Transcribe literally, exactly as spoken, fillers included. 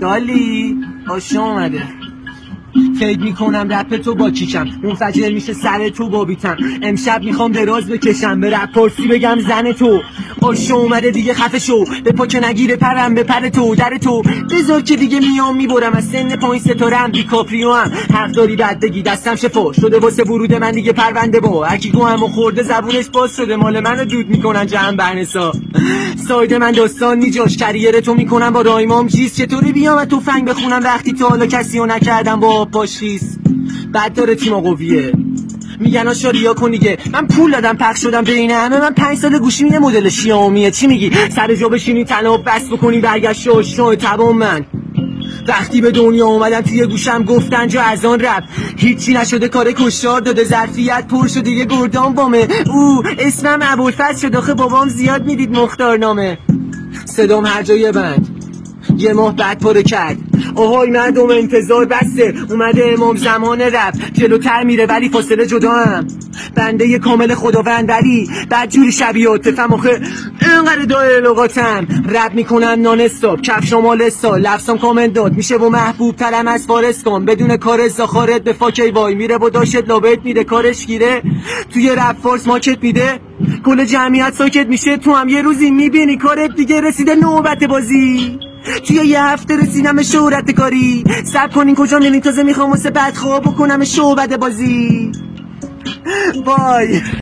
دالی آشا اومده. فکر میکنم رپ تو با کیکم منفجر میشه سر تو با بیتم. امشب میخوام دراز بکشم به رپ پرسی بگم زن تو آشا اومده دیگه خفه شو. به پا که نگیره پرم به پر تو در تو بذار که دیگه میام میبرم از سن پایین ستارم دیکاپریو هم حق داری بد بگی دستم شفا شده واسه ورود من دیگه پرونده با هرکی گوهم و خورده زبونش باز شده مال منو دود میکنن جمع برنسا. ساید من داستان نیجاش کریر تو میکنم با رایمام چیز چطوری بیام تو فنگ بخونم وقتی تا حالا کسی رو نکردم با پاشیز. بعد داره تیم قویه میگن آشا ریا کن دیگه. من پول دادم پخش شدم بین همه. من پنج سال گوشی یه مدل شیائومیه. چی میگی سر جا بشینی تناب بس بکنی برگشت آشنا تبام من. وقتی به دنیا اومدم توی گوشم گفتن جا از آن رپ هیچی نشده کار کشار داده ظرفیت پر شده یه گردان بامه. او اسمم ابوالفضل شد آخه بابام زیاد میدید مختارنامه. صدام هر جای بند یه ماه بعد پاره کرد. آهای مردم انتظار بسته اومده امام زمان رپ جلوتر میره ولی فاصله جدا هم. بنده یه کامل خداوند ولی بعد جوری شبیه عاطفم آخه اینقدر دای لغاتم. رپ میکنم نان استاپ کف شمال استا لفظم کامنت داد میشه و محبوب ترم از فارس کن بدون کار زاخارت به فاکی وای میره با داشت لابت میده کارش گیره توی رپ فارس ماکت میده کل جمعیت ساکت میشه. تو هم یه روزی میبینی کارت دیگه رسیده نوبت بازی. توی یه هفته رسیدم به شهرت کاری سب کنین کجا میرین تازه میخوام واسه بد خواب بکنم شعبده بازی. بای